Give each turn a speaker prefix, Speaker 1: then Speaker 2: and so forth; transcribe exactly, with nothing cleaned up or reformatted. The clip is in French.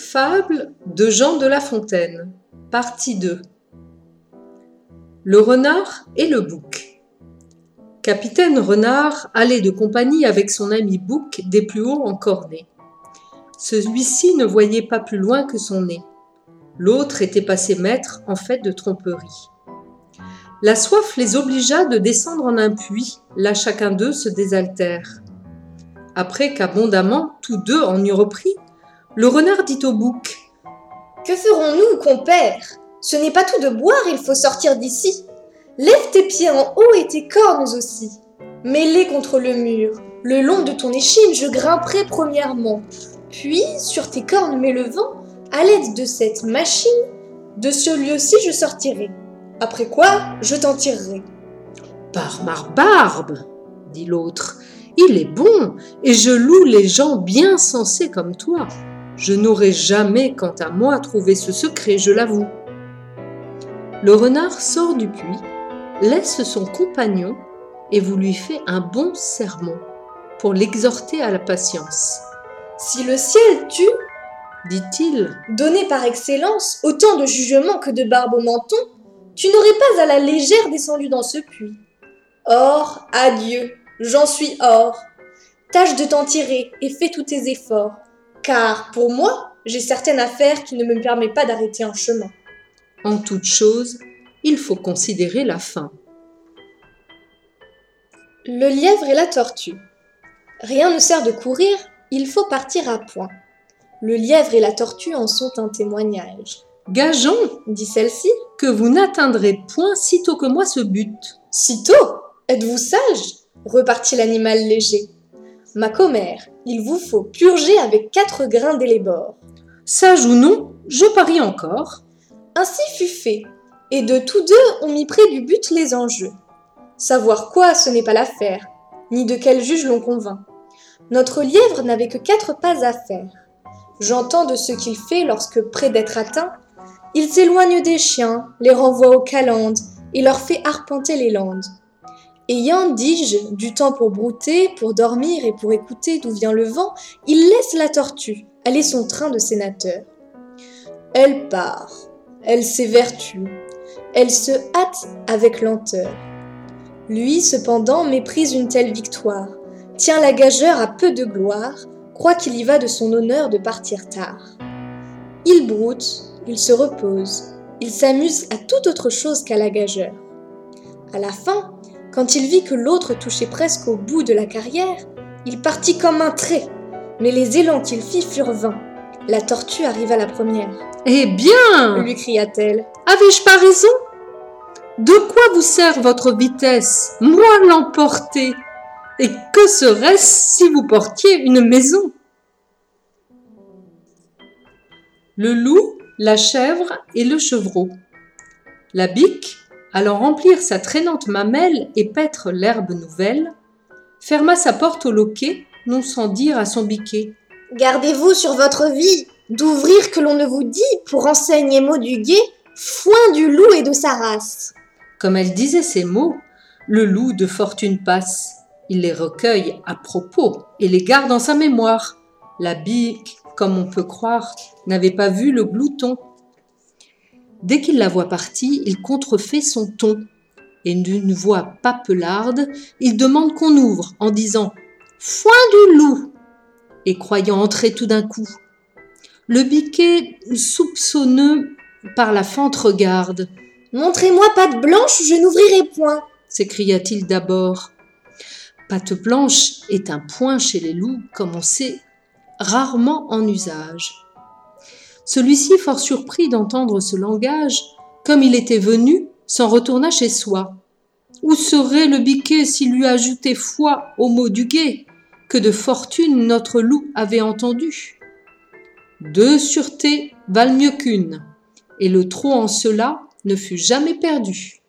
Speaker 1: Fable de Jean de La Fontaine, partie deux. Le renard et le bouc. Capitaine Renard allait de compagnie avec son ami Bouc des plus hauts en cornée. Celui-ci ne voyait pas plus loin que son nez. L'autre était passé maître en fait de tromperie. La soif les obligea de descendre en un puits, là chacun d'eux se désaltère. Après qu'abondamment tous deux en eurent repris, le renard dit au bouc :
Speaker 2: « Que ferons-nous, compère ? Ce n'est pas tout de boire, il faut sortir d'ici. Lève tes pieds en haut et tes cornes aussi. Mets-les contre le mur. Le long de ton échine, je grimperai premièrement. Puis, sur tes cornes mets le vent. À l'aide de cette machine, de ce lieu-ci je sortirai. Après quoi, je t'en tirerai. »«
Speaker 1: Par ma barbe, dit l'autre, il est bon, et je loue les gens bien sensés comme toi. Je n'aurais jamais, quant à moi, trouvé ce secret, je l'avoue. » Le renard sort du puits, laisse son compagnon et vous lui fait un bon sermon pour l'exhorter à la patience.
Speaker 2: « Si le ciel tue,
Speaker 1: dit-il,
Speaker 2: donné par excellence autant de jugement que de barbe au menton, tu n'aurais pas à la légère descendu dans ce puits. Or, adieu, j'en suis hors. Tâche de t'en tirer et fais tous tes efforts, car pour moi, j'ai certaines affaires qui ne me permettent pas d'arrêter un chemin. »
Speaker 1: En toute chose, il faut considérer la fin.
Speaker 2: Le lièvre et la tortue. Rien ne sert de courir, il faut partir à point. Le lièvre et la tortue en sont un témoignage.
Speaker 1: « Gageons,
Speaker 2: dit celle-ci,
Speaker 1: que vous n'atteindrez point sitôt que moi ce but. »«
Speaker 2: Sitôt ? Êtes-vous sage ? Repartit l'animal léger. Ma commère, il vous faut purger avec quatre grains d'élébore. »«
Speaker 1: Sage ou non, je parie encore. »
Speaker 2: Ainsi fut fait, et de tous deux on mit près du but les enjeux. Savoir quoi, ce n'est pas l'affaire, ni de quel juge l'on convainc. Notre lièvre n'avait que quatre pas à faire. J'entends de ce qu'il fait lorsque, près d'être atteint, il s'éloigne des chiens, les renvoie aux calendes et leur fait arpenter les landes. Ayant, dis-je, du temps pour brouter, pour dormir et pour écouter d'où vient le vent, il laisse la tortue aller son train de sénateur. Elle part, elle s'évertue, elle se hâte avec lenteur. Lui, cependant, méprise une telle victoire, tient la gageure à peu de gloire, croit qu'il y va de son honneur de partir tard. Il broute, il se repose, il s'amuse à toute autre chose qu'à la gageure. À la fin, quand il vit que l'autre touchait presque au bout de la carrière, il partit comme un trait, mais les élans qu'il fit furent vains. La tortue arriva la première.
Speaker 1: « Eh bien,
Speaker 2: lui cria-t-elle,
Speaker 1: avais-je pas raison ? De quoi vous sert votre vitesse ? Moi l'emporter ? Et que serait-ce si vous portiez une maison ? » Le loup, la chèvre et le chevreau. La bique, allant remplir sa traînante mamelle et paître l'herbe nouvelle, ferma sa porte au loquet, non sans dire à son biquet : «
Speaker 2: Gardez-vous sur votre vie d'ouvrir que l'on ne vous dit, pour enseigner mots du guet, foin du loup et de sa race. »
Speaker 1: Comme elle disait ces mots, le loup de fortune passe. Il les recueille à propos et les garde en sa mémoire. La bique, comme on peut croire, n'avait pas vu le glouton. Dès qu'il la voit partie, il contrefait son ton. Et d'une voix papelarde, il demande qu'on ouvre en disant « Foin du loup !» et croyant entrer tout d'un coup. Le biquet, soupçonneux, par la fente regarde.
Speaker 2: « Montrez-moi patte blanche, je n'ouvrirai point !»
Speaker 1: s'écria-t-il d'abord. Patte blanche est un point chez les loups, comme on sait, rarement en usage. Celui-ci, fort surpris d'entendre ce langage, comme il était venu, s'en retourna chez soi. Où serait le biquet s'il lui ajoutait foi au mot du guet, que de fortune notre loup avait entendu ? Deux sûretés valent mieux qu'une, et le trop en cela ne fut jamais perdu.